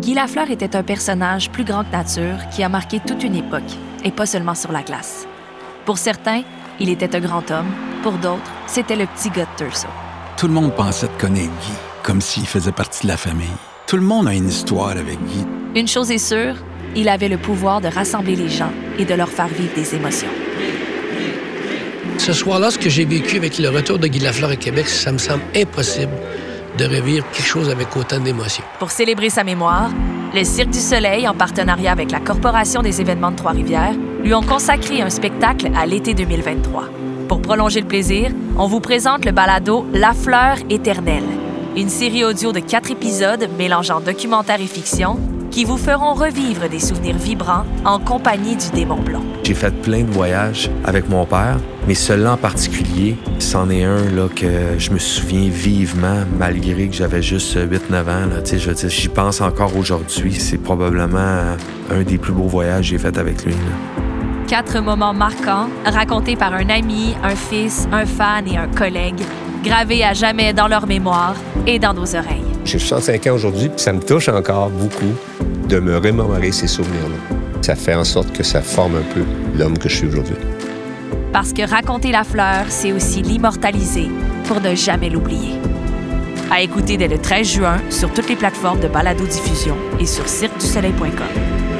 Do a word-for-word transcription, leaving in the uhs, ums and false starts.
Guy Lafleur était un personnage plus grand que nature qui a marqué toute une époque, et pas seulement sur la glace. Pour certains, il était un grand homme. Pour d'autres, c'était le petit gars de Thurso. Tout le monde pensait de connaître Guy, comme s'il faisait partie de la famille. Tout le monde a une histoire avec Guy. Une chose est sûre, il avait le pouvoir de rassembler les gens et de leur faire vivre des émotions. Ce soir-là, ce que j'ai vécu avec le retour de Guy Lafleur à Québec, ça me semble impossible de revivre quelque chose avec autant d'émotions. Pour célébrer sa mémoire, le Cirque du Soleil, en partenariat avec la Corporation des événements de Trois-Rivières, lui ont consacré un spectacle à l'été deux mille vingt-trois. Pour prolonger le plaisir, on vous présente le balado Lafleur éternelle, une série audio de quatre épisodes mélangeant documentaire et fiction qui vous feront revivre des souvenirs vibrants en compagnie du démon blond. J'ai fait plein de voyages avec mon père, mais celui-là en particulier, c'en est un là, que je me souviens vivement, malgré que j'avais juste huit neuf ans. Là, je veux dire, j'y pense encore aujourd'hui. C'est probablement un des plus beaux voyages que j'ai fait avec lui. Là. Quatre moments marquants, racontés par un ami, un fils, un fan et un collègue, gravés à jamais dans leur mémoire et dans nos oreilles. J'ai soixante-cinq ans aujourd'hui, puis ça me touche encore beaucoup de me remémorer ces souvenirs-là. Ça fait en sorte que ça forme un peu l'homme que je suis aujourd'hui. Parce que raconter Lafleur, c'est aussi l'immortaliser pour ne jamais l'oublier. À écouter dès le treize juin sur toutes les plateformes de balado-diffusion et sur cirque du soleil point com.